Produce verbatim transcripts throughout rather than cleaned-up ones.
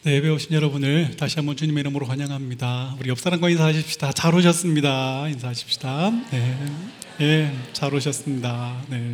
네, 예배 오신 여러분을 다시 한번 주님의 이름으로 환영합니다. 우리 옆 사람과 인사하십시다. 잘 오셨습니다. 인사하십시다. 네, 네, 잘 오셨습니다. 네.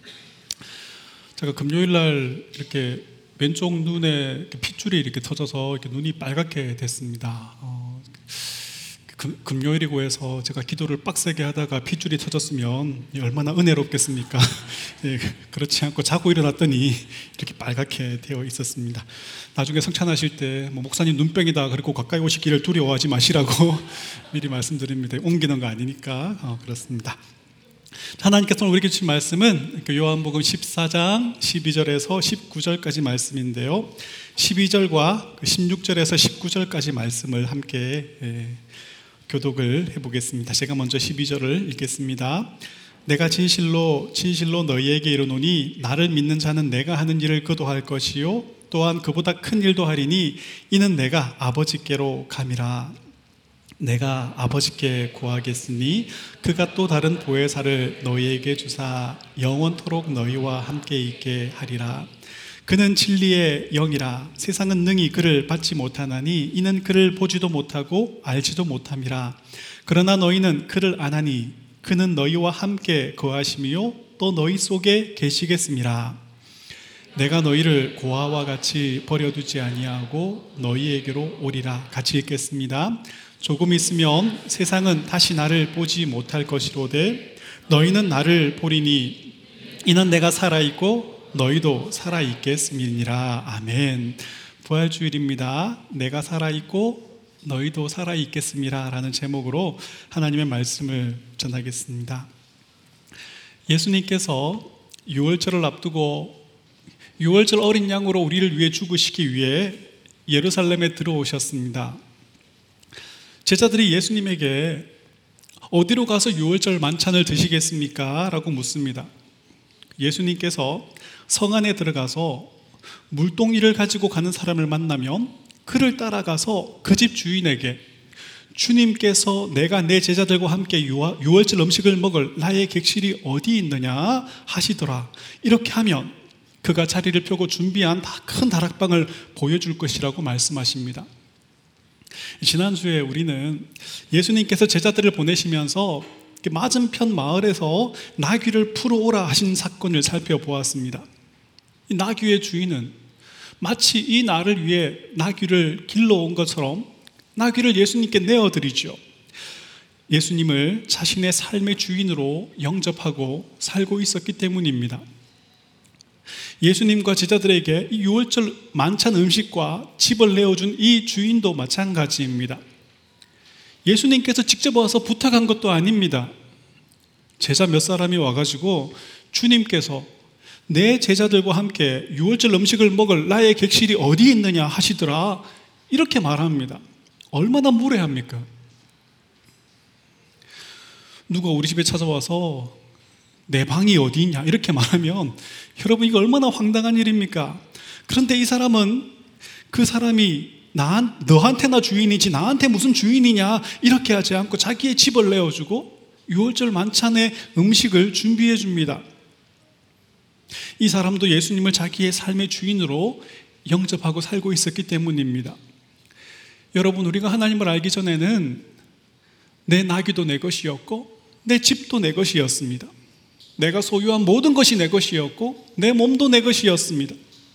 제가 금요일 날 이렇게 왼쪽 눈에 핏줄이 이렇게 터져서 이렇게 눈이 빨갛게 됐습니다. 어, 금, 금요일이고 해서 제가 기도를 빡세게 하다가 핏줄이 터졌으면 얼마나 은혜롭겠습니까? 예, 그렇지 않고 자고 일어났더니 이렇게 빨갛게 되어 있었습니다. 나중에 성찬하실 때 뭐 목사님 눈병이다 그리고 가까이 오시기를 두려워하지 마시라고 미리 말씀드립니다. 옮기는 거 아니니까. 어, 그렇습니다. 하나님께서 오늘 우리에게 주신 말씀은 요한복음 십사 장 십이 절에서 십구 절까지 말씀인데요, 십이 절과 십육 절에서 십구 절까지 말씀을 함께 예, 교독을 해보겠습니다. 제가 먼저 십이 절을 읽겠습니다. 내가 진실로 진실로 너희에게 이르노니 나를 믿는 자는 내가 하는 일을 그도 할 것이요 또한 그보다 큰 일도 하리니 이는 내가 아버지께로 감이라. 내가 아버지께 구하겠으니 그가 또 다른 보혜사를 너희에게 주사 영원토록 너희와 함께 있게 하리라. 그는 진리의 영이라. 세상은 능히 그를 받지 못하나니 이는 그를 보지도 못하고 알지도 못함이라. 그러나 너희는 그를 아나니 그는 너희와 함께 거하시며 또 너희 속에 계시겠음이라. 내가 너희를 고아와 같이 버려두지 아니하고 너희에게로 오리라. 같이 읽겠습니다. 조금 있으면 세상은 다시 나를 보지 못할 것이로되 너희는 나를 보리니 이는 내가 살아있고 너희도 살아있겠음이니라. 아멘. 부활주일입니다. 내가 살아있고 너희도 살아있겠음이라 라는 제목으로 하나님의 말씀을 전하겠습니다. 예수님께서 유월절을 앞두고 유월절 어린 양으로 우리를 위해 죽으시기 위해 예루살렘에 들어오셨습니다. 제자들이 예수님에게 어디로 가서 유월절 만찬을 드시겠습니까? 라고 묻습니다. 예수님께서 성 안에 들어가서 물동이를 가지고 가는 사람을 만나면 그를 따라가서 그 집 주인에게 주님께서 내가 내 제자들과 함께 유월절 음식을 먹을 나의 객실이 어디 있느냐 하시더라. 이렇게 하면 그가 자리를 펴고 준비한 큰 다락방을 보여줄 것이라고 말씀하십니다. 지난주에 우리는 예수님께서 제자들을 보내시면서 맞은편 마을에서 나귀를 풀어오라 하신 사건을 살펴보았습니다. 이 나귀의 주인은 마치 이 날을 위해 나귀를 길러온 것처럼 나귀를 예수님께 내어드리죠. 예수님을 자신의 삶의 주인으로 영접하고 살고 있었기 때문입니다. 예수님과 제자들에게 이 유월절 만찬 음식과 집을 내어준 이 주인도 마찬가지입니다. 예수님께서 직접 와서 부탁한 것도 아닙니다. 제자 몇 사람이 와가지고 주님께서 내 제자들과 함께 유월절 음식을 먹을 나의 객실이 어디 있느냐 하시더라. 이렇게 말합니다. 얼마나 무례합니까? 누가 우리 집에 찾아와서 내 방이 어디 있냐 이렇게 말하면 여러분 이거 얼마나 황당한 일입니까? 그런데 이 사람은 그 사람이 나, 너한테나 주인이지 나한테 무슨 주인이냐 이렇게 하지 않고 자기의 집을 내어주고 유월절 만찬의 음식을 준비해 줍니다. 이 사람도 예수님을 자기의 삶의 주인으로 영접하고 살고 있었기 때문입니다. 여러분, 우리가 하나님을 알기 전에는 내 나귀도 내 것이었고 내 집도 내 것이었습니다. 내가 소유한 모든 것이 내 것이었고 내 몸도 내 것이었습니다.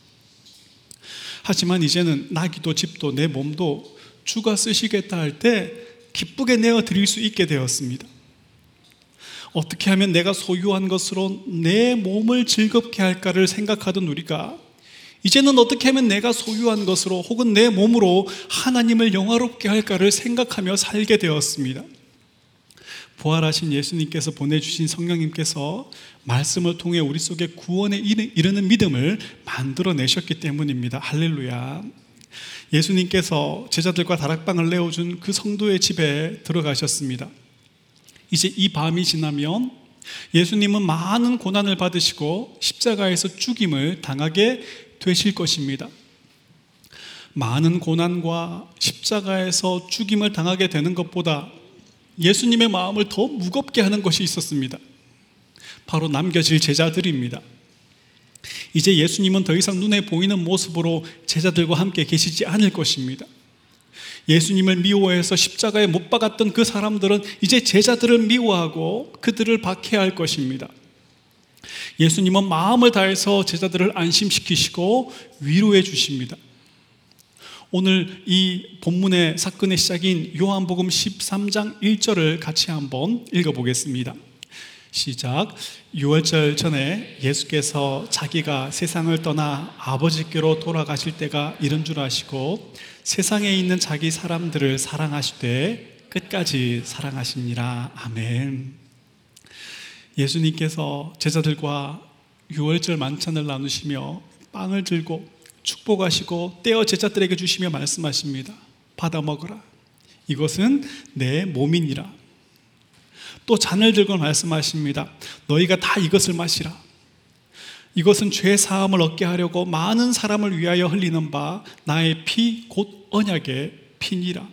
하지만 이제는 나귀도 집도 내 몸도 주가 쓰시겠다 할 때 기쁘게 내어드릴 수 있게 되었습니다. 어떻게 하면 내가 소유한 것으로 내 몸을 즐겁게 할까를 생각하던 우리가 이제는 어떻게 하면 내가 소유한 것으로 혹은 내 몸으로 하나님을 영화롭게 할까를 생각하며 살게 되었습니다. 부활하신 예수님께서 보내주신 성령님께서 말씀을 통해 우리 속에 구원에 이르는 믿음을 만들어내셨기 때문입니다. 할렐루야. 예수님께서 제자들과 다락방을 내어준 그 성도의 집에 들어가셨습니다. 이제 이 밤이 지나면 예수님은 많은 고난을 받으시고 십자가에서 죽임을 당하게 되실 것입니다. 많은 고난과 십자가에서 죽임을 당하게 되는 것보다 예수님의 마음을 더 무겁게 하는 것이 있었습니다. 바로 남겨질 제자들입니다. 이제 예수님은 더 이상 눈에 보이는 모습으로 제자들과 함께 계시지 않을 것입니다. 예수님을 미워해서 십자가에 못 박았던 그 사람들은 이제 제자들을 미워하고 그들을 박해할 것입니다. 예수님은 마음을 다해서 제자들을 안심시키시고 위로해 주십니다. 오늘 이 본문의 사건의 시작인 요한복음 십삼 장 일 절을 같이 한번 읽어보겠습니다. 시작. 유월절 전에 예수께서 자기가 세상을 떠나 아버지께로 돌아가실 때가 이른 줄 아시고 세상에 있는 자기 사람들을 사랑하시되 끝까지 사랑하시니라. 아멘. 예수님께서 제자들과 유월절 만찬을 나누시며 빵을 들고 축복하시고 떼어 제자들에게 주시며 말씀하십니다. 받아 먹으라. 이것은 내 몸이니라. 또 잔을 들고 말씀하십니다. 너희가 다 이것을 마시라. 이것은 죄 사함을 얻게 하려고 많은 사람을 위하여 흘리는 바 나의 피 곧 언약의 피니라.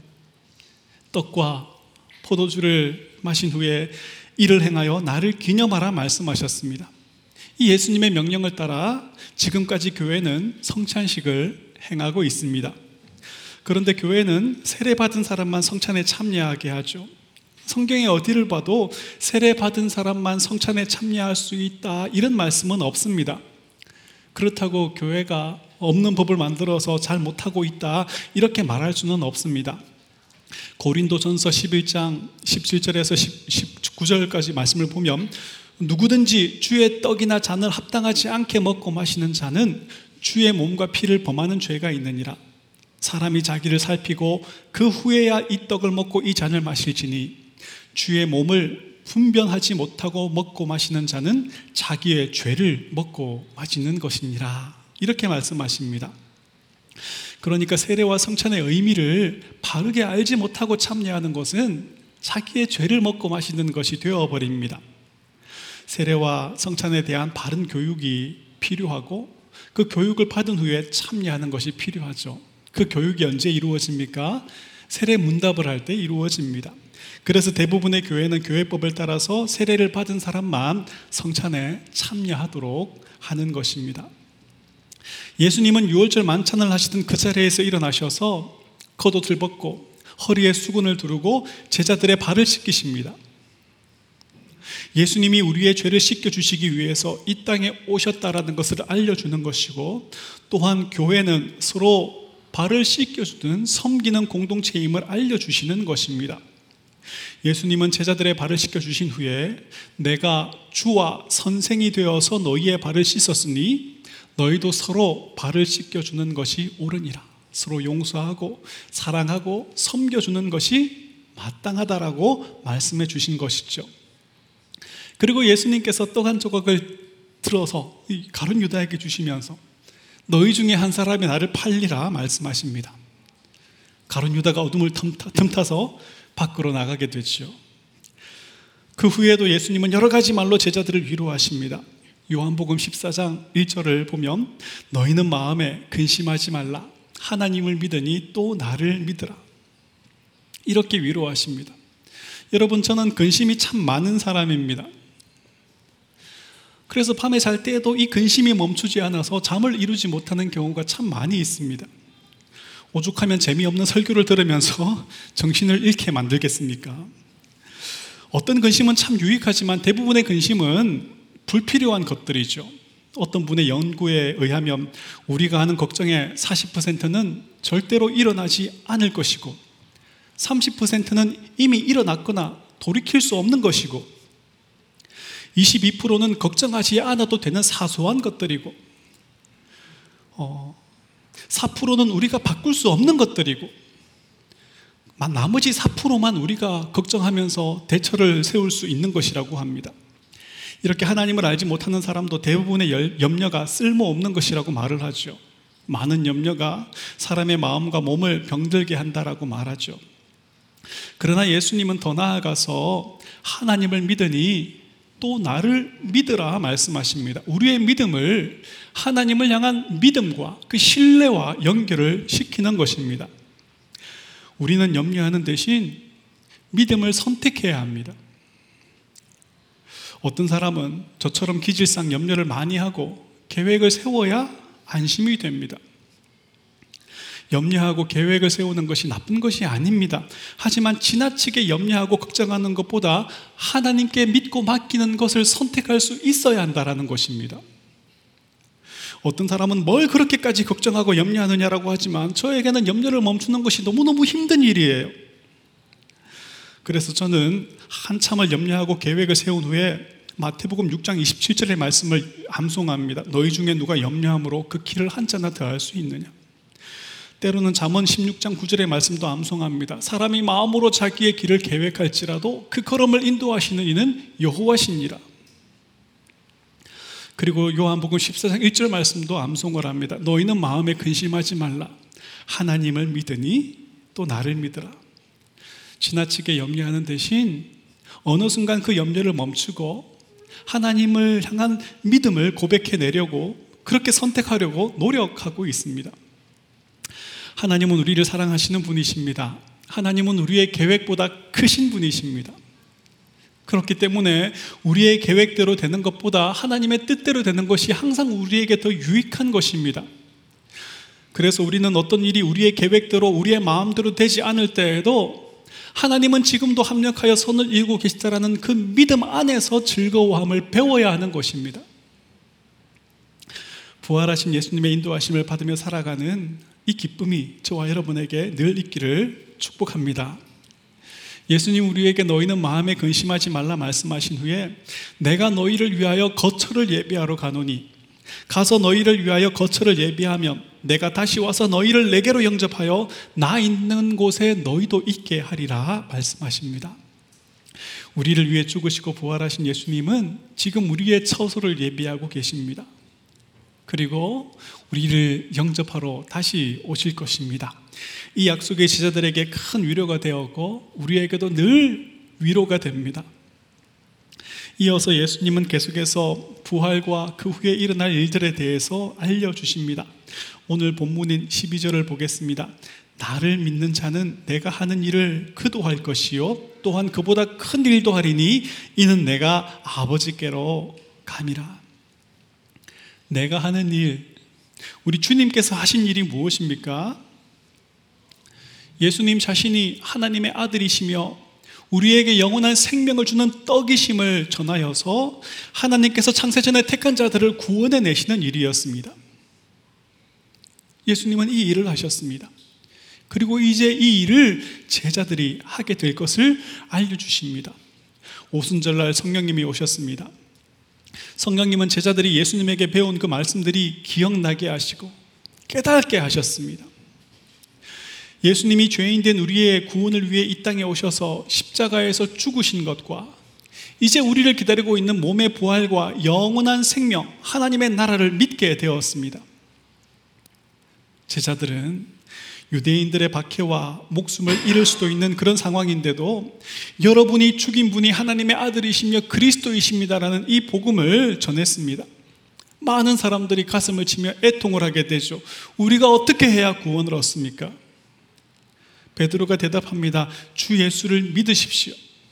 떡과 포도주를 마신 후에 이를 행하여 나를 기념하라 말씀하셨습니다. 이 예수님의 명령을 따라 지금까지 교회는 성찬식을 행하고 있습니다. 그런데 교회는 세례받은 사람만 성찬에 참여하게 하죠. 성경에 어디를 봐도 세례받은 사람만 성찬에 참여할 수 있다 이런 말씀은 없습니다. 그렇다고 교회가 없는 법을 만들어서 잘 못하고 있다 이렇게 말할 수는 없습니다. 고린도전서 십일 장 십칠 절에서 십구 절까지 말씀을 보면 누구든지 주의 떡이나 잔을 합당하지 않게 먹고 마시는 자는 주의 몸과 피를 범하는 죄가 있느니라. 사람이 자기를 살피고 그 후에야 이 떡을 먹고 이 잔을 마실지니 주의 몸을 분별하지 못하고 먹고 마시는 자는 자기의 죄를 먹고 마시는 것이니라. 이렇게 말씀하십니다. 그러니까 세례와 성찬의 의미를 바르게 알지 못하고 참여하는 것은 자기의 죄를 먹고 마시는 것이 되어버립니다. 세례와 성찬에 대한 바른 교육이 필요하고 그 교육을 받은 후에 참여하는 것이 필요하죠. 그 교육이 언제 이루어집니까? 세례 문답을 할 때 이루어집니다. 그래서 대부분의 교회는 교회법을 따라서 세례를 받은 사람만 성찬에 참여하도록 하는 것입니다. 예수님은 유월절 만찬을 하시던 그 자리에서 일어나셔서 겉옷을 벗고 허리에 수건을 두르고 제자들의 발을 씻기십니다. 예수님이 우리의 죄를 씻겨주시기 위해서 이 땅에 오셨다라는 것을 알려주는 것이고, 또한 교회는 서로 발을 씻겨주는 섬기는 공동체임을 알려주시는 것입니다. 예수님은 제자들의 발을 씻겨주신 후에 내가 주와 선생이 되어서 너희의 발을 씻었으니 너희도 서로 발을 씻겨주는 것이 옳으니라. 서로 용서하고 사랑하고 섬겨주는 것이 마땅하다라고 말씀해 주신 것이죠. 그리고 예수님께서 떡 한 조각을 들어서 이 가룟 유다에게 주시면서 너희 중에 한 사람이 나를 팔리라 말씀하십니다. 가룟 유다가 어둠을 틈타서 밖으로 나가게 되죠. 그 후에도 예수님은 여러 가지 말로 제자들을 위로하십니다. 요한복음 십사 장 일 절을 보면 너희는 마음에 근심하지 말라. 하나님을 믿으니 또 나를 믿으라. 이렇게 위로하십니다. 여러분, 저는 근심이 참 많은 사람입니다. 그래서 밤에 잘 때에도 이 근심이 멈추지 않아서 잠을 이루지 못하는 경우가 참 많이 있습니다. 오죽하면 재미없는 설교를 들으면서 정신을 잃게 만들겠습니까? 어떤 근심은 참 유익하지만 대부분의 근심은 불필요한 것들이죠. 어떤 분의 연구에 의하면 우리가 하는 걱정의 사십 퍼센트는 절대로 일어나지 않을 것이고 삼십 퍼센트는 이미 일어났거나 돌이킬 수 없는 것이고 이십이 퍼센트는 걱정하지 않아도 되는 사소한 것들이고 어, 사 퍼센트는 우리가 바꿀 수 없는 것들이고 나머지 사 퍼센트만 우리가 걱정하면서 대처를 세울 수 있는 것이라고 합니다. 이렇게 하나님을 알지 못하는 사람도 대부분의 염려가 쓸모없는 것이라고 말을 하죠. 많은 염려가 사람의 마음과 몸을 병들게 한다라고 말하죠. 그러나 예수님은 더 나아가서 하나님을 믿으니 또 나를 믿으라 말씀하십니다. 우리의 믿음을 하나님을 향한 믿음과 그 신뢰와 연결을 시키는 것입니다. 우리는 염려하는 대신 믿음을 선택해야 합니다. 어떤 사람은 저처럼 기질상 염려를 많이 하고 계획을 세워야 안심이 됩니다. 염려하고 계획을 세우는 것이 나쁜 것이 아닙니다. 하지만 지나치게 염려하고 걱정하는 것보다 하나님께 믿고 맡기는 것을 선택할 수 있어야 한다는 것입니다. 어떤 사람은 뭘 그렇게까지 걱정하고 염려하느냐라고 하지만 저에게는 염려를 멈추는 것이 너무너무 힘든 일이에요. 그래서 저는 한참을 염려하고 계획을 세운 후에 마태복음 육 장 이십칠 절의 말씀을 암송합니다. 너희 중에 누가 염려함으로 그 길을 한자나 더할 수 있느냐. 때로는 잠언 십육 장 구 절의 말씀도 암송합니다. 사람이 마음으로 자기의 길을 계획할지라도 그 걸음을 인도하시는 이는 여호와시니라. 그리고 요한복음 십사 장 일 절 말씀도 암송을 합니다. 너희는 마음에 근심하지 말라. 하나님을 믿으니 또 나를 믿으라. 지나치게 염려하는 대신 어느 순간 그 염려를 멈추고 하나님을 향한 믿음을 고백해내려고 그렇게 선택하려고 노력하고 있습니다. 하나님은 우리를 사랑하시는 분이십니다. 하나님은 우리의 계획보다 크신 분이십니다. 그렇기 때문에 우리의 계획대로 되는 것보다 하나님의 뜻대로 되는 것이 항상 우리에게 더 유익한 것입니다. 그래서 우리는 어떤 일이 우리의 계획대로 우리의 마음대로 되지 않을 때에도 하나님은 지금도 합력하여 선을 이루고 계시다라는 그 믿음 안에서 즐거워함을 배워야 하는 것입니다. 부활하신 예수님의 인도하심을 받으며 살아가는 이 기쁨이 저와 여러분에게 늘 있기를 축복합니다. 예수님 우리에게 너희는 마음에 근심하지 말라 말씀하신 후에 내가 너희를 위하여 거처를 예비하러 가노니 가서 너희를 위하여 거처를 예비하면 내가 다시 와서 너희를 내게로 영접하여 나 있는 곳에 너희도 있게 하리라 말씀하십니다. 우리를 위해 죽으시고 부활하신 예수님은 지금 우리의 처소를 예비하고 계십니다. 그리고 우리를 영접하러 다시 오실 것입니다. 이 약속이 제자들에게 큰 위로가 되었고 우리에게도 늘 위로가 됩니다. 이어서 예수님은 계속해서 부활과 그 후에 일어날 일들에 대해서 알려주십니다. 오늘 본문인 십이 절을 보겠습니다. 나를 믿는 자는 내가 하는 일을 그도 할 것이요 또한 그보다 큰 일도 하리니 이는 내가 아버지께로 감이라. 내가 하는 일, 우리 주님께서 하신 일이 무엇입니까? 예수님 자신이 하나님의 아들이시며 우리에게 영원한 생명을 주는 떡이심을 전하여서 하나님께서 창세전에 택한 자들을 구원해 내시는 일이었습니다. 예수님은 이 일을 하셨습니다. 그리고 이제 이 일을 제자들이 하게 될 것을 알려주십니다. 오순절날 성령님이 오셨습니다. 성령님은 제자들이 예수님에게 배운 그 말씀들이 기억나게 하시고 깨닫게 하셨습니다. 예수님이 죄인된 우리의 구원을 위해 이 땅에 오셔서 십자가에서 죽으신 것과 이제 우리를 기다리고 있는 몸의 부활과 영원한 생명, 하나님의 나라를 믿게 되었습니다. 제자들은 유대인들의 박해와 목숨을 잃을 수도 있는 그런 상황인데도 여러분이 죽인 분이 하나님의 아들이시며 그리스도이십니다라는 이 복음을 전했습니다. 많은 사람들이 가슴을 치며 애통을 하게 되죠. 우리가 어떻게 해야 구원을 얻습니까? 베드로가 대답합니다. 주 예수를 믿으십시오.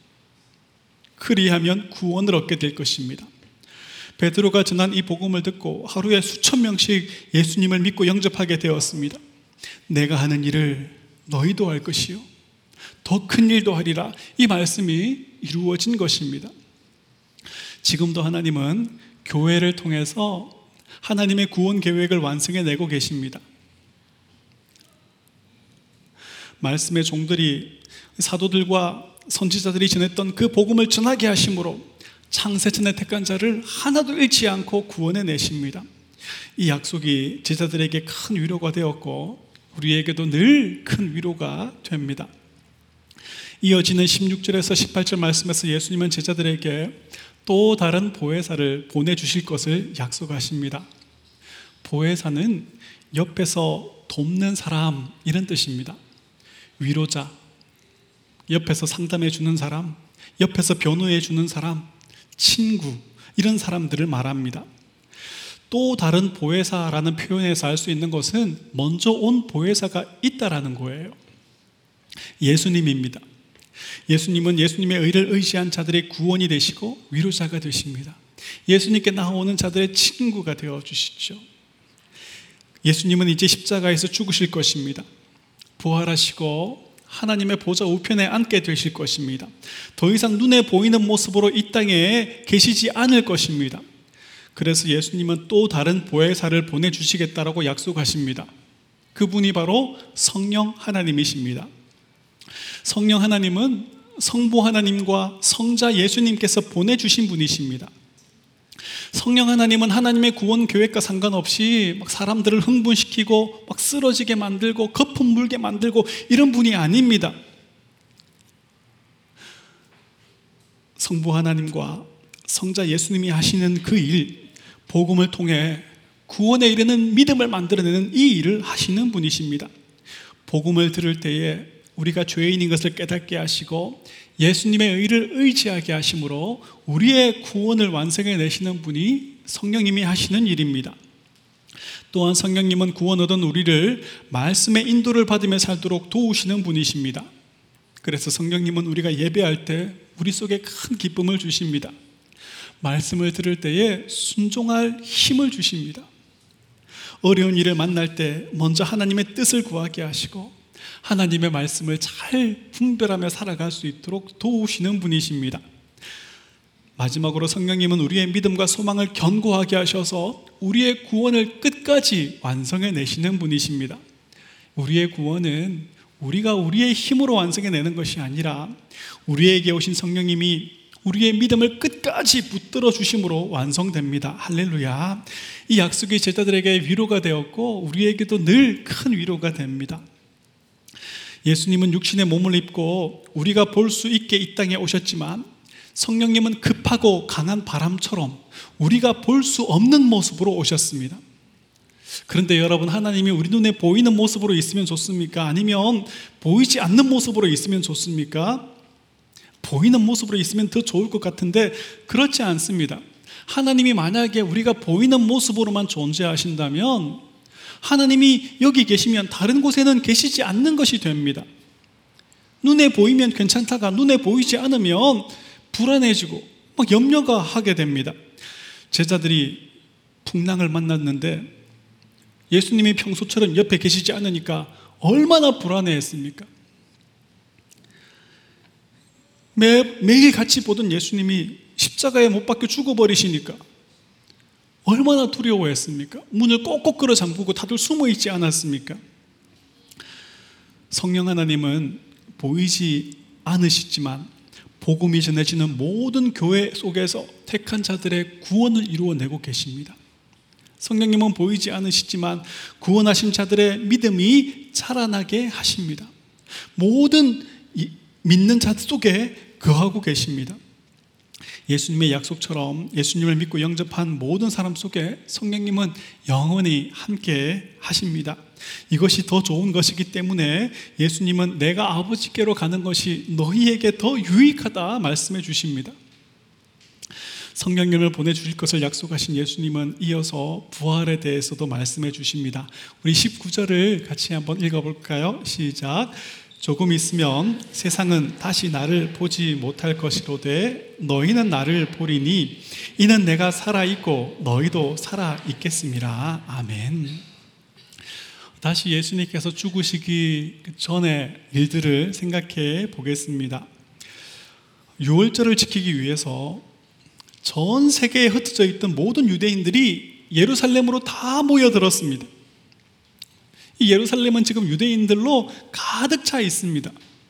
그리하면 구원을 얻게 될 것입니다. 베드로가 전한 이 복음을 듣고 하루에 수천 명씩 예수님을 믿고 영접하게 되었습니다. 내가 하는 일을 너희도 할 것이요 더 큰 일도 하리라. 이 말씀이 이루어진 것입니다. 지금도 하나님은 교회를 통해서 하나님의 구원 계획을 완성해내고 계십니다. 말씀의 종들이 사도들과 선지자들이 전했던 그 복음을 전하게 하심으로 창세전에 택한 자를 하나도 잃지 않고 구원해 내십니다. 이 약속이 제자들에게 큰 위로가 되었고 우리에게도 늘 큰 위로가 됩니다. 이어지는 십육 절에서 십팔 절 말씀에서 예수님은 제자들에게 또 다른 보혜사를 보내주실 것을 약속하십니다. 보혜사는 옆에서 돕는 사람 이런 뜻입니다. 위로자, 옆에서 상담해 주는 사람, 옆에서 변호해 주는 사람, 친구 이런 사람들을 말합니다. 또 다른 보혜사라는 표현에서 알 수 있는 것은 먼저 온 보혜사가 있다라는 거예요. 예수님입니다. 예수님은 예수님의 의를 의지한 자들의 구원이 되시고 위로자가 되십니다. 예수님께 나오는 자들의 친구가 되어주시죠. 예수님은 이제 십자가에서 죽으실 것입니다. 부활하시고 하나님의 보좌 우편에 앉게 되실 것입니다. 더 이상 눈에 보이는 모습으로 이 땅에 계시지 않을 것입니다. 그래서 예수님은 또 다른 보혜사를 보내주시겠다라고 약속하십니다. 그분이 바로 성령 하나님이십니다. 성령 하나님은 성부 하나님과 성자 예수님께서 보내주신 분이십니다. 성령 하나님은 하나님의 구원 계획과 상관없이 막 사람들을 흥분시키고 막 쓰러지게 만들고 거품 물게 만들고 이런 분이 아닙니다. 성부 하나님과 성자 예수님이 하시는 그 일, 복음을 통해 구원에 이르는 믿음을 만들어내는 이 일을 하시는 분이십니다. 복음을 들을 때에 우리가 죄인인 것을 깨닫게 하시고 예수님의 의를 의지하게 하심으로 우리의 구원을 완성해 내시는 분이 성령님이 하시는 일입니다. 또한 성령님은 구원 얻은 우리를 말씀의 인도를 받으며 살도록 도우시는 분이십니다. 그래서 성령님은 우리가 예배할 때 우리 속에 큰 기쁨을 주십니다. 말씀을 들을 때에 순종할 힘을 주십니다. 어려운 일을 만날 때 먼저 하나님의 뜻을 구하게 하시고 하나님의 말씀을 잘 분별하며 살아갈 수 있도록 도우시는 분이십니다. 마지막으로 성령님은 우리의 믿음과 소망을 견고하게 하셔서 우리의 구원을 끝까지 완성해 내시는 분이십니다. 우리의 구원은 우리가 우리의 힘으로 완성해 내는 것이 아니라 우리에게 오신 성령님이 우리의 믿음을 끝까지 붙들어 주심으로 완성됩니다. 할렐루야. 이 약속이 제자들에게 위로가 되었고 우리에게도 늘 큰 위로가 됩니다. 예수님은 육신의 몸을 입고 우리가 볼 수 있게 이 땅에 오셨지만 성령님은 급하고 강한 바람처럼 우리가 볼 수 없는 모습으로 오셨습니다. 그런데 여러분, 하나님이 우리 눈에 보이는 모습으로 있으면 좋습니까? 아니면 보이지 않는 모습으로 있으면 좋습니까? 보이는 모습으로 있으면 더 좋을 것 같은데 그렇지 않습니다. 하나님이 만약에 우리가 보이는 모습으로만 존재하신다면 하나님이 여기 계시면 다른 곳에는 계시지 않는 것이 됩니다. 눈에 보이면 괜찮다가 눈에 보이지 않으면 불안해지고 막 염려가 하게 됩니다. 제자들이 풍랑을 만났는데 예수님이 평소처럼 옆에 계시지 않으니까 얼마나 불안해했습니까? 매, 매일 같이 보던 예수님이 십자가에 못 박혀 죽어버리시니까 얼마나 두려워했습니까? 문을 꼭꼭 끌어 잠그고 다들 숨어 있지 않았습니까? 성령 하나님은 보이지 않으시지만 복음이 전해지는 모든 교회 속에서 택한 자들의 구원을 이루어내고 계십니다. 성령님은 보이지 않으시지만 구원하신 자들의 믿음이 자라나게 하십니다. 모든 믿는 자 속에 거하고 계십니다. 예수님의 약속처럼 예수님을 믿고 영접한 모든 사람 속에 성령님은 영원히 함께 하십니다. 이것이 더 좋은 것이기 때문에 예수님은 내가 아버지께로 가는 것이 너희에게 더 유익하다 말씀해 주십니다. 성령님을 보내주실 것을 약속하신 예수님은 이어서 부활에 대해서도 말씀해 주십니다. 우리 십구 절을 같이 한번 읽어볼까요? 시작. 조금 있으면 세상은 다시 나를 보지 못할 것이로되 너희는 나를 보리니 이는 내가 살아있고 너희도 살아있겠음이라. 아멘. 다시 예수님께서 죽으시기 전의 일들을 생각해 보겠습니다. 유월절을 지키기 위해서 전 세계에 흩어져 있던 모든 유대인들이 예루살렘으로 다 모여들었습니다. 이 예루살렘은 지금 유대인들로 가득 차 있습니다.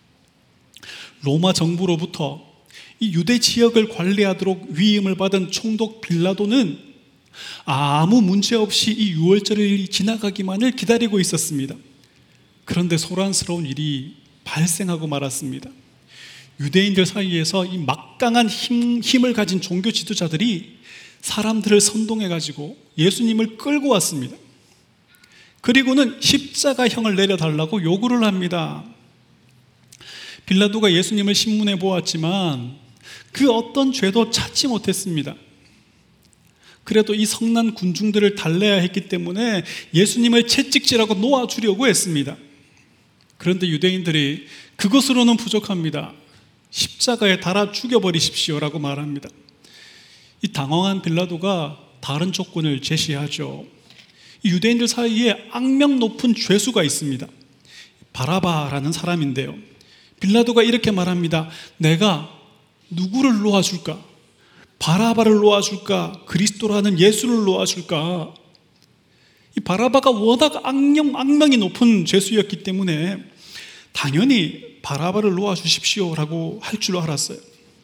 로마 정부로부터 이 유대 지역을 관리하도록 위임을 받은 총독 빌라도는 아무 문제 없이 이 유월절이 지나가기만을 기다리고 있었습니다. 그런데 소란스러운 일이 발생하고 말았습니다. 유대인들 사이에서 이 막강한 힘, 힘을 가진 종교 지도자들이 사람들을 선동해가지고 예수님을 끌고 왔습니다. 그리고는 십자가형을 내려달라고 요구를 합니다. 빌라도가 예수님을 신문해 보았지만 그 어떤 죄도 찾지 못했습니다. 그래도 이 성난 군중들을 달래야 했기 때문에 예수님을 채찍질하고 놓아주려고 했습니다. 그런데 유대인들이 그것으로는 부족합니다. 십자가에 달아 죽여버리십시오라고 말합니다. 이 당황한 빌라도가 다른 조건을 제시하죠. 이 유대인들 사이에 악명 높은 죄수가 있습니다. 바라바라는 사람인데요, 빌라도가 이렇게 말합니다. 내가 누구를 놓아줄까? 바라바를 놓아줄까? 그리스도라는 예수를 놓아줄까? 이 바라바가 워낙 악명, 악명이 높은 죄수였기 때문에 당연히 바라바를 놓아주십시오라고 할 줄 알았어요.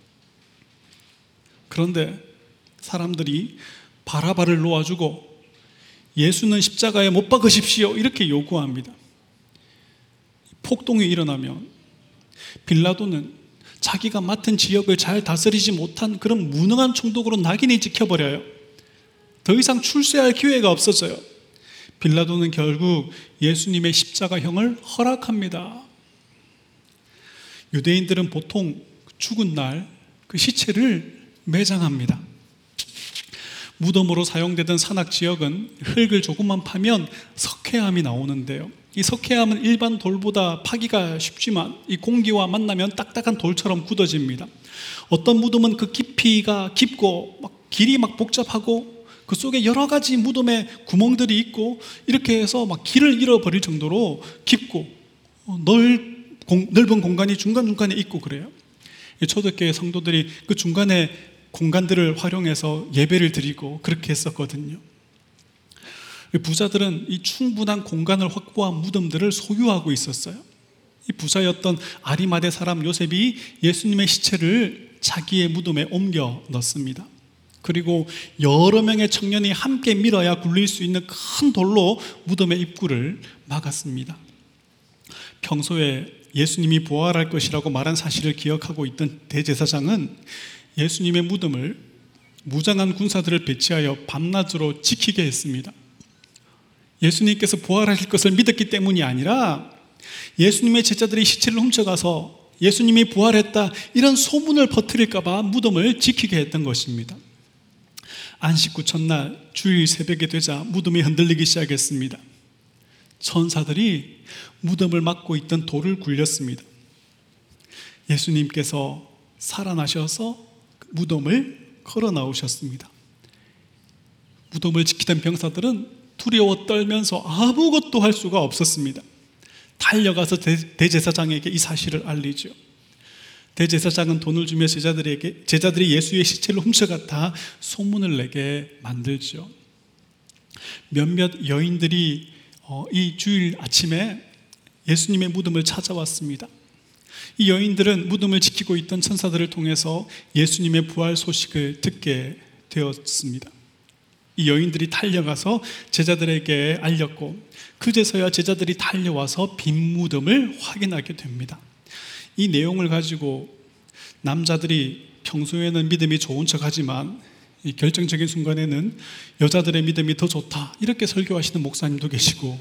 그런데 사람들이 바라바를 놓아주고 예수는 십자가에 못 박으십시오 이렇게 요구합니다. 폭동이 일어나면 빌라도는 자기가 맡은 지역을 잘 다스리지 못한 그런 무능한 총독으로 낙인이 찍혀버려요. 더 이상 출세할 기회가 없어져요. 빌라도는 결국 예수님의 십자가형을 허락합니다. 유대인들은 보통 죽은 날 그 시체를 매장합니다. 무덤으로 사용되던 산악 지역은 흙을 조금만 파면 석회암이 나오는데요, 이 석회암은 일반 돌보다 파기가 쉽지만 이 공기와 만나면 딱딱한 돌처럼 굳어집니다. 어떤 무덤은 그 깊이가 깊고 막 길이 막 복잡하고 그 속에 여러 가지 무덤에 구멍들이 있고 이렇게 해서 막 길을 잃어버릴 정도로 깊고 넓, 공, 넓은 공간이 중간중간에 있고 그래요. 초대교회 성도들이 그 중간에 공간들을 활용해서 예배를 드리고 그렇게 했었거든요. 부자들은 이 충분한 공간을 확보한 무덤들을 소유하고 있었어요. 이 부자였던 아리마대 사람 요셉이 예수님의 시체를 자기의 무덤에 옮겨 넣습니다. 그리고 여러 명의 청년이 함께 밀어야 굴릴 수 있는 큰 돌로 무덤의 입구를 막았습니다. 평소에 예수님이 부활할 것이라고 말한 사실을 기억하고 있던 대제사장은 예수님의 무덤을 무장한 군사들을 배치하여 밤낮으로 지키게 했습니다. 예수님께서 부활하실 것을 믿었기 때문이 아니라 예수님의 제자들이 시체를 훔쳐가서 예수님이 부활했다 이런 소문을 퍼뜨릴까 봐 무덤을 지키게 했던 것입니다. 안식 후 첫날 주일 새벽이 되자 무덤이 흔들리기 시작했습니다. 천사들이 무덤을 막고 있던 돌을 굴렸습니다. 예수님께서 살아나셔서 무덤을 걸어 나오셨습니다. 무덤을 지키던 병사들은 두려워 떨면서 아무것도 할 수가 없었습니다. 달려가서 대제사장에게 이 사실을 알리죠. 대제사장은 돈을 주며 제자들에게 제자들이 예수의 시체를 훔쳐갔다 소문을 내게 만들죠. 몇몇 여인들이 이 주일 아침에 예수님의 무덤을 찾아왔습니다. 이 여인들은 무덤을 지키고 있던 천사들을 통해서 예수님의 부활 소식을 듣게 되었습니다. 이 여인들이 달려가서 제자들에게 알렸고 그제서야 제자들이 달려와서 빈 무덤을 확인하게 됩니다. 이 내용을 가지고 남자들이 평소에는 믿음이 좋은 척하지만 이 결정적인 순간에는 여자들의 믿음이 더 좋다 이렇게 설교하시는 목사님도 계시고,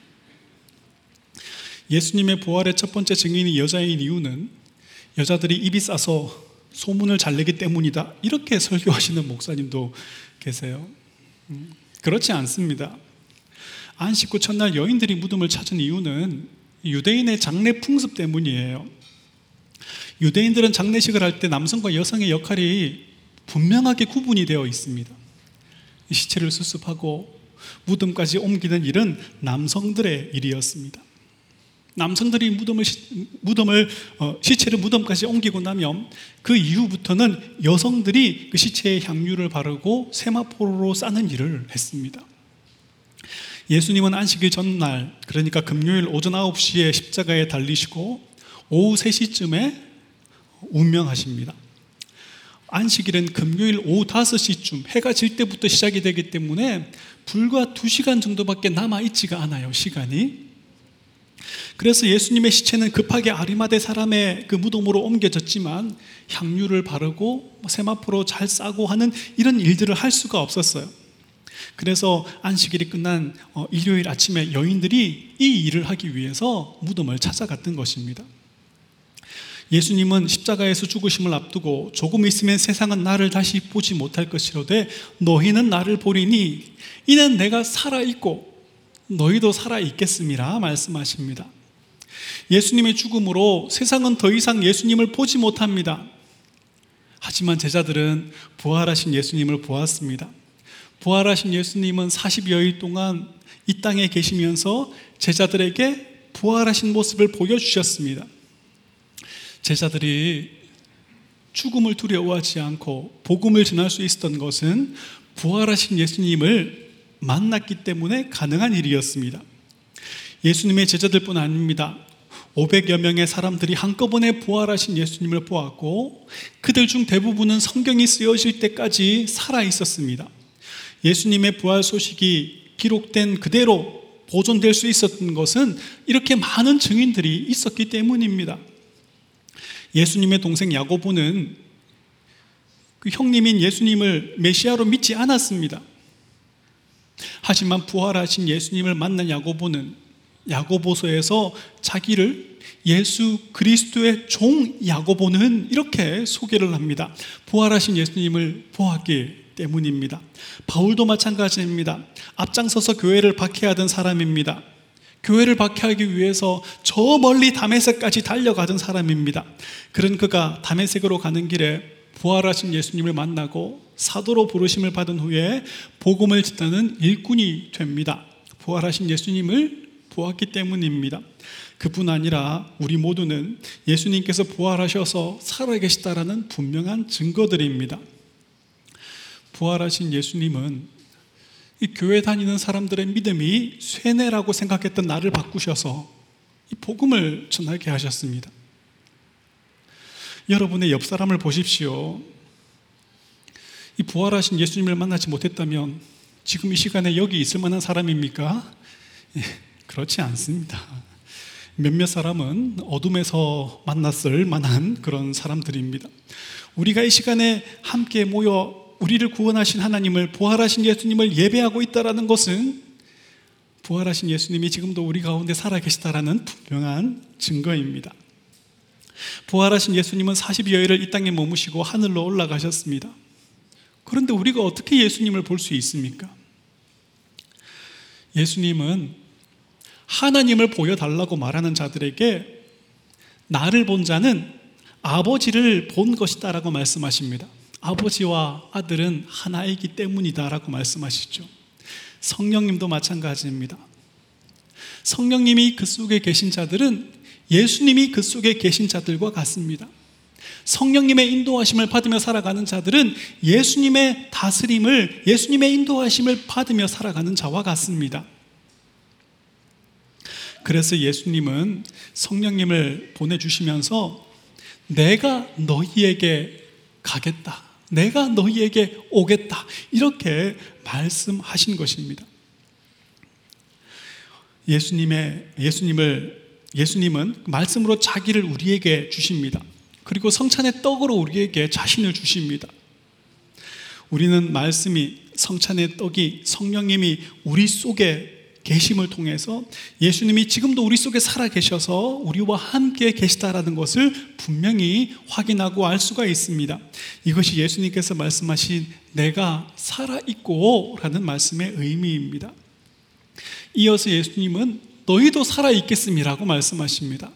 예수님의 부활의 첫 번째 증인이 여자인 이유는 여자들이 입이 싸서 소문을 잘 내기 때문이다 이렇게 설교하시는 목사님도 계세요. 그렇지 않습니다. 안식 후 첫날 여인들이 무덤을 찾은 이유는 유대인의 장례 풍습 때문이에요. 유대인들은 장례식을 할 때 남성과 여성의 역할이 분명하게 구분이 되어 있습니다. 시체를 수습하고 무덤까지 옮기는 일은 남성들의 일이었습니다. 남성들이 무덤을, 무덤을 어, 시체를 무덤까지 옮기고 나면 그 이후부터는 여성들이 그 시체에 향유를 바르고 세마포로 싸는 일을 했습니다. 예수님은 안식일 전날, 그러니까 금요일 오전 아홉 시에 십자가에 달리시고 오후 세 시쯤에 운명하십니다. 안식일은 금요일 오후 다섯 시쯤 해가 질 때부터 시작이 되기 때문에 불과 두 시간 정도밖에 남아있지가 않아요, 시간이. 그래서 예수님의 시체는 급하게 아리마대 사람의 그 무덤으로 옮겨졌지만 향유를 바르고 세마포로 잘 싸고 하는 이런 일들을 할 수가 없었어요. 그래서 안식일이 끝난 일요일 아침에 여인들이 이 일을 하기 위해서 무덤을 찾아갔던 것입니다. 예수님은 십자가에서 죽으심을 앞두고 조금 있으면 세상은 나를 다시 보지 못할 것이로되 너희는 나를 보리니 이는 내가 살아있고 너희도 살아있겠음이라 말씀하십니다. 예수님의 죽음으로 세상은 더 이상 예수님을 보지 못합니다. 하지만 제자들은 부활하신 예수님을 보았습니다. 부활하신 예수님은 사십여일 동안 이 땅에 계시면서 제자들에게 부활하신 모습을 보여주셨습니다. 제자들이 죽음을 두려워하지 않고 복음을 전할 수 있었던 것은 부활하신 예수님을 만났기 때문에 가능한 일이었습니다. 예수님의 제자들뿐 아닙니다. 오백여 명의 사람들이 한꺼번에 부활하신 예수님을 보았고 그들 중 대부분은 성경이 쓰여질 때까지 살아 있었습니다. 예수님의 부활 소식이 기록된 그대로 보존될 수 있었던 것은 이렇게 많은 증인들이 있었기 때문입니다. 예수님의 동생 야고보는 그 형님인 예수님을 메시아로 믿지 않았습니다. 하지만 부활하신 예수님을 만난 야고보는 야고보서에서 자기를 예수 그리스도의 종 야고보는 이렇게 소개를 합니다. 부활하신 예수님을 보았기 때문입니다. 바울도 마찬가지입니다. 앞장서서 교회를 박해하던 사람입니다. 교회를 박해하기 위해서 저 멀리 다메섹까지 달려가던 사람입니다. 그런 그가 다메섹으로 가는 길에 부활하신 예수님을 만나고 사도로 부르심을 받은 후에 복음을 전하는 일꾼이 됩니다. 부활하신 예수님을 보았기 때문입니다. 그뿐 아니라 우리 모두는 예수님께서 부활하셔서 살아계시다라는 분명한 증거들입니다. 부활하신 예수님은 이 교회 다니는 사람들의 믿음이 쇠뇌라고 생각했던 나를 바꾸셔서 이 복음을 전하게 하셨습니다. 여러분의 옆 사람을 보십시오. 이 부활하신 예수님을 만나지 못했다면 지금 이 시간에 여기 있을 만한 사람입니까? 예, 그렇지 않습니다. 몇몇 사람은 어둠에서 만났을 만한 그런 사람들입니다. 우리가 이 시간에 함께 모여 우리를 구원하신 하나님을, 부활하신 예수님을 예배하고 있다는 것은 부활하신 예수님이 지금도 우리 가운데 살아계시다라는 분명한 증거입니다. 부활하신 예수님은 사십여일을 이 땅에 머무시고 하늘로 올라가셨습니다. 그런데 우리가 어떻게 예수님을 볼 수 있습니까? 예수님은 하나님을 보여달라고 말하는 자들에게 나를 본 자는 아버지를 본 것이다 라고 말씀하십니다. 아버지와 아들은 하나이기 때문이다 라고 말씀하시죠. 성령님도 마찬가지입니다. 성령님이 그 속에 계신 자들은 예수님이 그 속에 계신 자들과 같습니다. 성령님의 인도하심을 받으며 살아가는 자들은 예수님의 다스림을, 예수님의 인도하심을 받으며 살아가는 자와 같습니다. 그래서 예수님은 성령님을 보내주시면서 내가 너희에게 가겠다, 내가 너희에게 오겠다, 이렇게 말씀하신 것입니다. 예수님의, 예수님을, 예수님은 말씀으로 자기를 우리에게 주십니다. 그리고 성찬의 떡으로 우리에게 자신을 주십니다. 우리는 말씀이, 성찬의 떡이 성령님이 우리 속에 계심을 통해서 예수님이 지금도 우리 속에 살아 계셔서 우리와 함께 계시다라는 것을 분명히 확인하고 알 수가 있습니다. 이것이 예수님께서 말씀하신 내가 살아있고 라는 말씀의 의미입니다. 이어서 예수님은 너희도 살아있겠음이라고 말씀하십니다.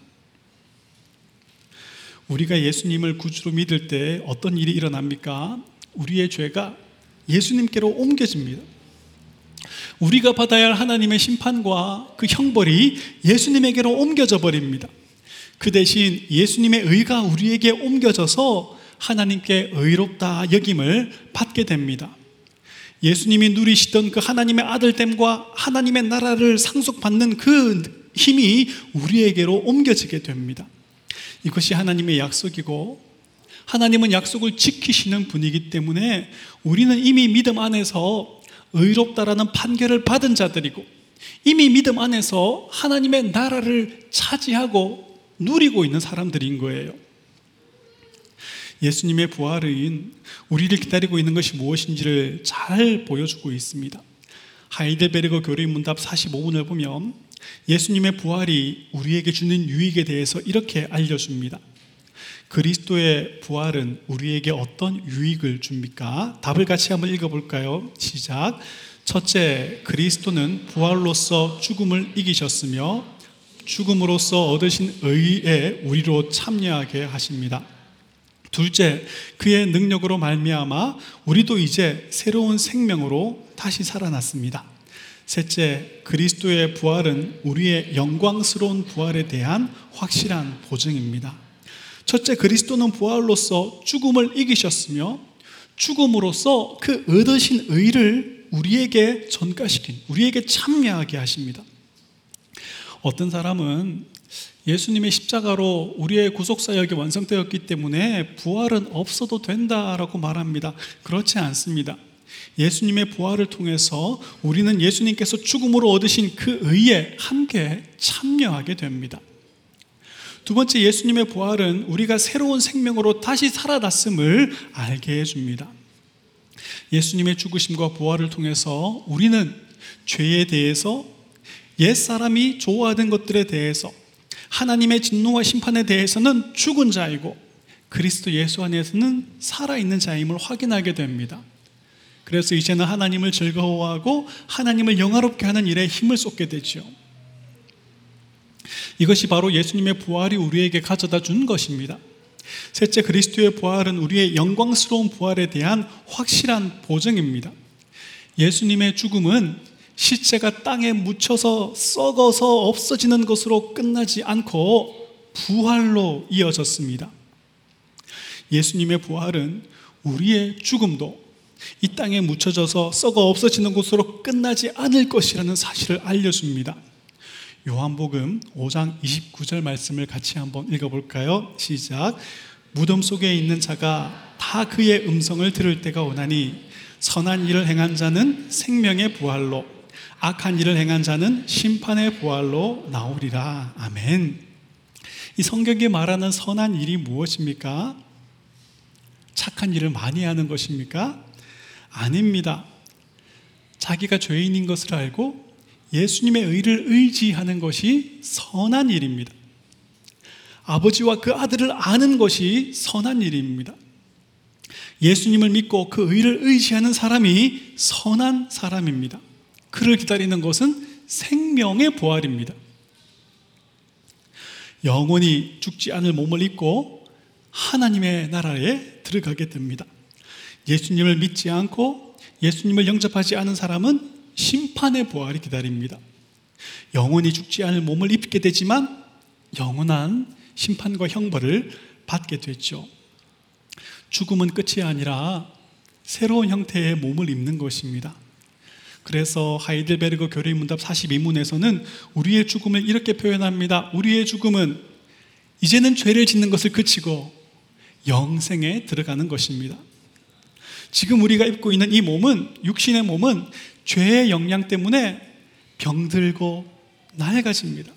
우리가 예수님을 구주로 믿을 때 어떤 일이 일어납니까? 우리의 죄가 예수님께로 옮겨집니다. 우리가 받아야 할 하나님의 심판과 그 형벌이 예수님에게로 옮겨져 버립니다. 그 대신 예수님의 의가 우리에게 옮겨져서 하나님께 의롭다 여김을 받게 됩니다. 예수님이 누리시던 그 하나님의 아들됨과 하나님의 나라를 상속받는 그 힘이 우리에게로 옮겨지게 됩니다. 이것이 하나님의 약속이고 하나님은 약속을 지키시는 분이기 때문에 우리는 이미 믿음 안에서 의롭다라는 판결을 받은 자들이고 이미 믿음 안에서 하나님의 나라를 차지하고 누리고 있는 사람들인 거예요. 예수님의 부활은 우리를 기다리고 있는 것이 무엇인지를 잘 보여주고 있습니다. 하이델베르그 교리 문답 사십오 분을 보면 예수님의 부활이 우리에게 주는 유익에 대해서 이렇게 알려줍니다. 그리스도의 부활은 우리에게 어떤 유익을 줍니까? 답을 같이 한번 읽어볼까요? 시작. 첫째, 그리스도는 부활로서 죽음을 이기셨으며 죽음으로써 얻으신 의에 우리로 참여하게 하십니다. 둘째, 그의 능력으로 말미암아 우리도 이제 새로운 생명으로 다시 살아났습니다. 셋째, 그리스도의 부활은 우리의 영광스러운 부활에 대한 확실한 보증입니다. 첫째, 그리스도는 부활로서 죽음을 이기셨으며 죽음으로써 그 얻으신 의를 우리에게 전가시킨, 우리에게 참여하게 하십니다. 어떤 사람은 예수님의 십자가로 우리의 구속사역이 완성되었기 때문에 부활은 없어도 된다라고 말합니다. 그렇지 않습니다. 예수님의 부활을 통해서 우리는 예수님께서 죽음으로 얻으신 그 의에 함께 참여하게 됩니다. 두 번째, 예수님의 부활은 우리가 새로운 생명으로 다시 살아났음을 알게 해줍니다. 예수님의 죽으심과 부활을 통해서 우리는 죄에 대해서, 옛사람이 좋아하던 것들에 대해서, 하나님의 진노와 심판에 대해서는 죽은 자이고 그리스도 예수 안에서는 살아있는 자임을 확인하게 됩니다. 그래서 이제는 하나님을 즐거워하고 하나님을 영화롭게 하는 일에 힘을 쏟게 되죠. 이것이 바로 예수님의 부활이 우리에게 가져다 준 것입니다. 셋째, 그리스도의 부활은 우리의 영광스러운 부활에 대한 확실한 보증입니다. 예수님의 죽음은 시체가 땅에 묻혀서 썩어서 없어지는 것으로 끝나지 않고 부활로 이어졌습니다. 예수님의 부활은 우리의 죽음도 이 땅에 묻혀져서 썩어 없어지는 것으로 끝나지 않을 것이라는 사실을 알려줍니다. 요한복음 오 장 이십구 절 말씀을 같이 한번 읽어볼까요? 시작. 무덤 속에 있는 자가 다 그의 음성을 들을 때가 오나니 선한 일을 행한 자는 생명의 부활로, 악한 일을 행한 자는 심판의 부활로 나오리라. 아멘. 이 성경이 말하는 선한 일이 무엇입니까? 착한 일을 많이 하는 것입니까? 아닙니다. 자기가 죄인인 것을 알고 예수님의 의를 의지하는 것이 선한 일입니다. 아버지와 그 아들을 아는 것이 선한 일입니다. 예수님을 믿고 그 의를 의지하는 사람이 선한 사람입니다. 그를 기다리는 것은 생명의 부활입니다. 영원히 죽지 않을 몸을 입고 하나님의 나라에 들어가게 됩니다. 예수님을 믿지 않고 예수님을 영접하지 않은 사람은 심판의 부활이 기다립니다. 영원히 죽지 않을 몸을 입게 되지만 영원한 심판과 형벌을 받게 됐죠. 죽음은 끝이 아니라 새로운 형태의 몸을 입는 것입니다. 그래서 하이델베르그 교리의 문답 사십이 문에서는 우리의 죽음을 이렇게 표현합니다. 우리의 죽음은 이제는 죄를 짓는 것을 그치고 영생에 들어가는 것입니다. 지금 우리가 입고 있는 이 몸은, 육신의 몸은 죄의 영향 때문에 병들고 낡아집니다.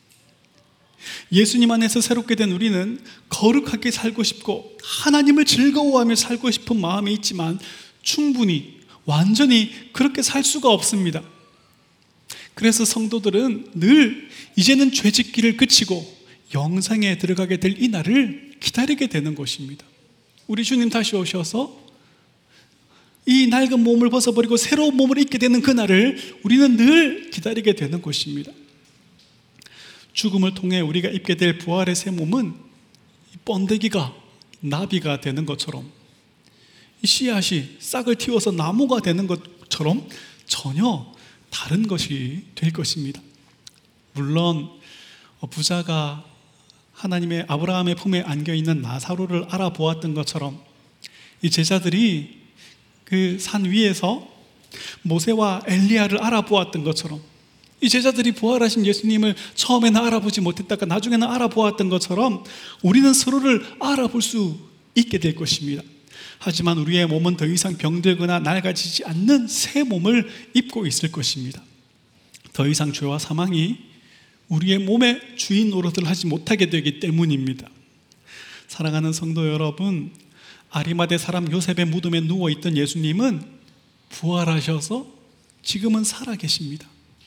예수님 안에서 새롭게 된 우리는 거룩하게 살고 싶고 하나님을 즐거워하며 살고 싶은 마음이 있지만 충분히 완전히 그렇게 살 수가 없습니다. 그래서 성도들은 늘 이제는 죄짓기를 그치고 영생에 들어가게 될 이 날을 기다리게 되는 것입니다. 우리 주님 다시 오셔서 이 낡은 몸을 벗어버리고 새로운 몸을 입게 되는 그 날을 우리는 늘 기다리게 되는 것입니다. 죽음을 통해 우리가 입게 될 부활의 새 몸은 번데기가 나비가 되는 것처럼, 이 씨앗이 싹을 틔워서 나무가 되는 것처럼 전혀 다른 것이 될 것입니다. 물론 부자가 하나님의 아브라함의 품에 안겨있는 나사로를 알아보았던 것처럼 이 제자들이 그 산 위에서 모세와 엘리야를 알아보았던 것처럼, 이 제자들이 부활하신 예수님을 처음에는 알아보지 못했다가 나중에는 알아보았던 것처럼 우리는 서로를 알아볼 수 있게 될 것입니다. 하지만 우리의 몸은 더 이상 병들거나 낡아지지 않는 새 몸을 입고 있을 것입니다. 더 이상 죄와 사망이 우리의 몸의 주인 노릇을 하지 못하게 되기 때문입니다. 사랑하는 성도 여러분, 아리마대 사람 요셉의 무덤에 누워있던 예수님은 부활하셔서 지금은 살아계십니다.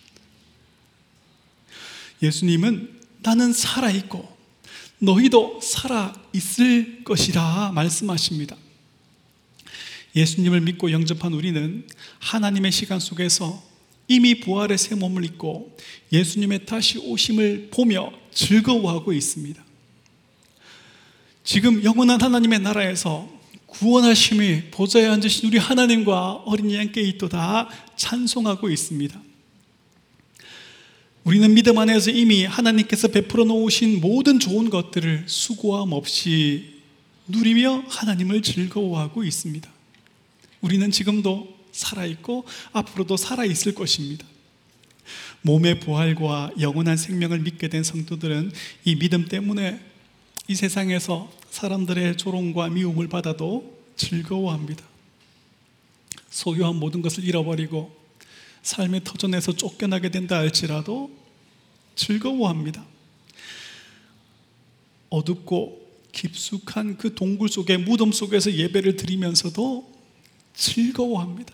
예수님은 나는 살아있고 너희도 살아있을 것이라 말씀하십니다. 예수님을 믿고 영접한 우리는 하나님의 시간 속에서 이미 부활의 새 몸을 입고 예수님의 다시 오심을 보며 즐거워하고 있습니다. 지금 영원한 하나님의 나라에서 구원하심이 보좌에 앉으신 우리 하나님과 어린이 함께 있도다 찬송하고 있습니다. 우리는 믿음 안에서 이미 하나님께서 베풀어 놓으신 모든 좋은 것들을 수고함 없이 누리며 하나님을 즐거워하고 있습니다. 우리는 지금도 살아있고 앞으로도 살아있을 것입니다. 몸의 부활과 영원한 생명을 믿게 된 성도들은 이 믿음 때문에 이 세상에서 사람들의 조롱과 미움을 받아도 즐거워합니다. 소유한 모든 것을 잃어버리고 삶의 터전에서 쫓겨나게 된다 할지라도 즐거워합니다. 어둡고 깊숙한 그 동굴 속의 무덤 속에서 예배를 드리면서도 즐거워합니다.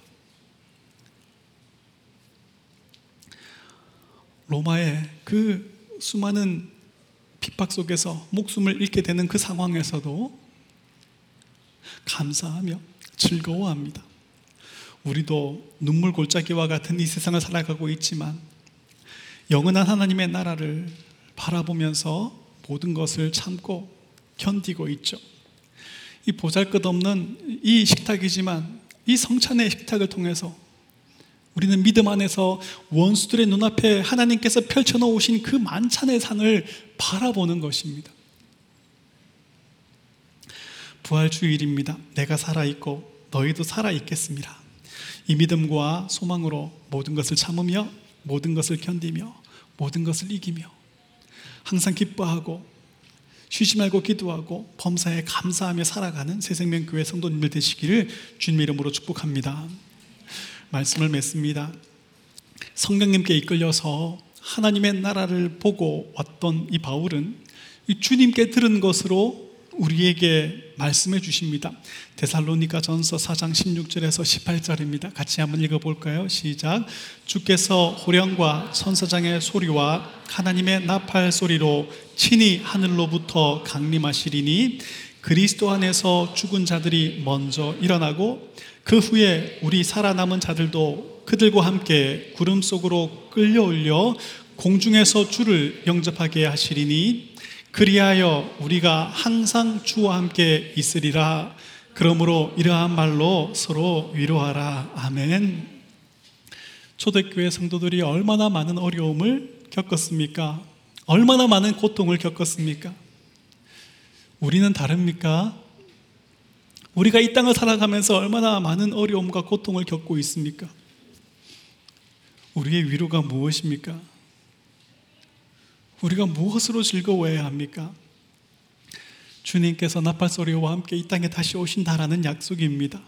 로마의 그 수많은 핍박 속에서 목숨을 잃게 되는 그 상황에서도 감사하며 즐거워합니다. 우리도 눈물 골짜기와 같은 이 세상을 살아가고 있지만 영원한 하나님의 나라를 바라보면서 모든 것을 참고 견디고 있죠. 이 보잘것없는 이 식탁이지만 이 성찬의 식탁을 통해서 우리는 믿음 안에서 원수들의 눈앞에 하나님께서 펼쳐놓으신 그 만찬의 상을 바라보는 것입니다. 부활주일입니다. 내가 살아있고 너희도 살아있겠습니다. 이 믿음과 소망으로 모든 것을 참으며 모든 것을 견디며 모든 것을 이기며 항상 기뻐하고 쉬지 말고 기도하고 범사에 감사하며 살아가는 새생명교회 성도님들 되시기를 주님의 이름으로 축복합니다. 말씀을 맺습니다. 성령님께 이끌려서 하나님의 나라를 보고 왔던 이 바울은 이 주님께 들은 것으로 우리에게 말씀해 주십니다. 데살로니가 전서 사 장 십육 절에서 십팔 절입니다. 같이 한번 읽어볼까요? 시작. 주께서 호령과 천사장의 소리와 하나님의 나팔 소리로 친히 하늘로부터 강림하시리니 그리스도 안에서 죽은 자들이 먼저 일어나고 그 후에 우리 살아남은 자들도 그들과 함께 구름 속으로 끌려올려 공중에서 주를 영접하게 하시리니 그리하여 우리가 항상 주와 함께 있으리라. 그러므로 이러한 말로 서로 위로하라. 아멘. 초대교회 성도들이 얼마나 많은 어려움을 겪었습니까? 얼마나 많은 고통을 겪었습니까? 우리는 다릅니까? 우리가 이 땅을 살아가면서 얼마나 많은 어려움과 고통을 겪고 있습니까? 우리의 위로가 무엇입니까? 우리가 무엇으로 즐거워해야 합니까? 주님께서 나팔소리와 함께 이 땅에 다시 오신다라는 약속입니다.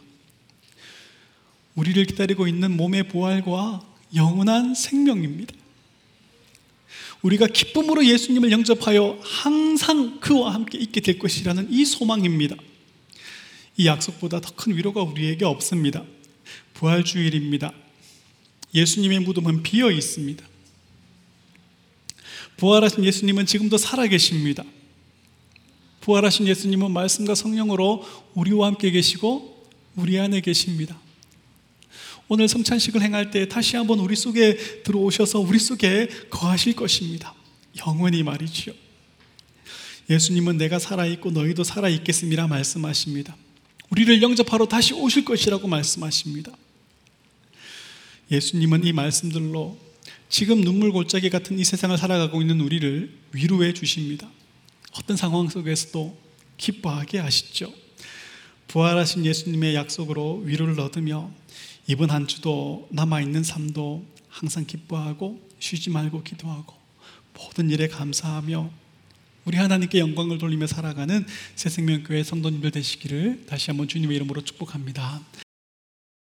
우리를 기다리고 있는 몸의 부활과 영원한 생명입니다. 우리가 기쁨으로 예수님을 영접하여 항상 그와 함께 있게 될 것이라는 이 소망입니다. 이 약속보다 더 큰 위로가 우리에게 없습니다. 부활주일입니다. 예수님의 무덤은 비어 있습니다. 부활하신 예수님은 지금도 살아계십니다. 부활하신 예수님은 말씀과 성령으로 우리와 함께 계시고 우리 안에 계십니다. 오늘 성찬식을 행할 때 다시 한번 우리 속에 들어오셔서 우리 속에 거하실 것입니다. 영원히 말이지요. 예수님은 내가 살아있고 너희도 살아있겠음이라 말씀하십니다. 우리를 영접하러 다시 오실 것이라고 말씀하십니다. 예수님은 이 말씀들로 지금 눈물 골짜기 같은 이 세상을 살아가고 있는 우리를 위로해 주십니다. 어떤 상황 속에서도 기뻐하게 하시죠. 부활하신 예수님의 약속으로 위로를 얻으며 이번 한 주도 남아있는 삶도 항상 기뻐하고 쉬지 말고 기도하고 모든 일에 감사하며 우리 하나님께 영광을 돌리며 살아가는 새생명교회 성도님들 되시기를 다시 한번 주님의 이름으로 축복합니다.